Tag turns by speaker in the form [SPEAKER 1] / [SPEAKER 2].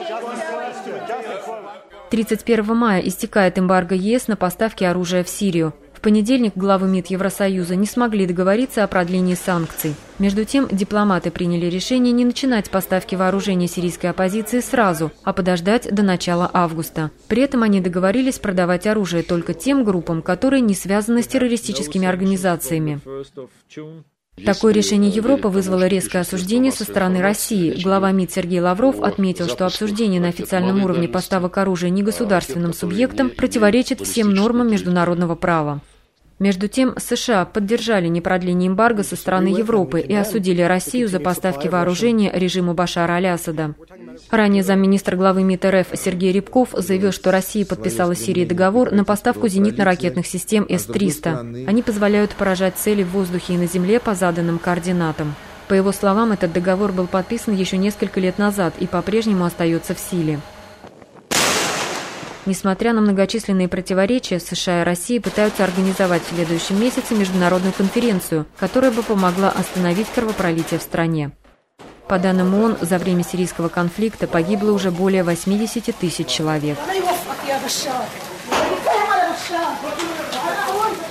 [SPEAKER 1] 31 мая истекает эмбарго ЕС на поставки оружия в Сирию. В понедельник главы МИД Евросоюза не смогли договориться о продлении санкций. Между тем, дипломаты приняли решение не начинать поставки вооружения сирийской оппозиции сразу, а подождать до начала августа. При этом они договорились продавать оружие только тем группам, которые не связаны с террористическими организациями. Такое решение Европы вызвало резкое осуждение со стороны России. Глава МИД Сергей Лавров отметил, что обсуждение на официальном уровне поставок оружия негосударственным субъектам противоречит всем нормам международного права. Между тем, США поддержали непродление эмбарго со стороны Европы и осудили Россию за поставки вооружения режиму Башара аль-Асада. Ранее замминистра главы МИД РФ Сергей Рябков заявил, что Россия подписала с Сирией договор на поставку зенитно-ракетных систем С-300. Они позволяют поражать цели в воздухе и на земле по заданным координатам. По его словам, этот договор был подписан еще несколько лет назад и по-прежнему остается в силе. Несмотря на многочисленные противоречия, США и Россия пытаются организовать в следующем месяце международную конференцию, которая бы помогла остановить кровопролитие в стране. По данным ООН, за время сирийского конфликта погибло уже более 80 тысяч человек.